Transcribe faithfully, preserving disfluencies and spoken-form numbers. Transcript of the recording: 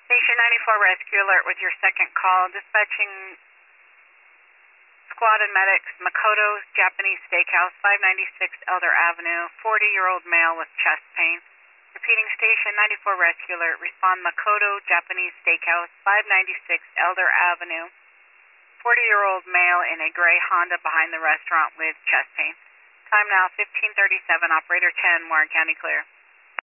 Station ninety-four rescue alert with your second call. Dispatching squad and medics, Makoto Japanese Steakhouse, five ninety-six Elder Avenue, forty-year-old male with chest pain. Repeating, Station ninety-four rescue alert. Respond Makoto Japanese Steakhouse, five ninety-six Elder Avenue, forty-year-old male in a gray Honda behind the restaurant with chest pain. Time now fifteen thirty-seven. Operator ten, Warren County clear.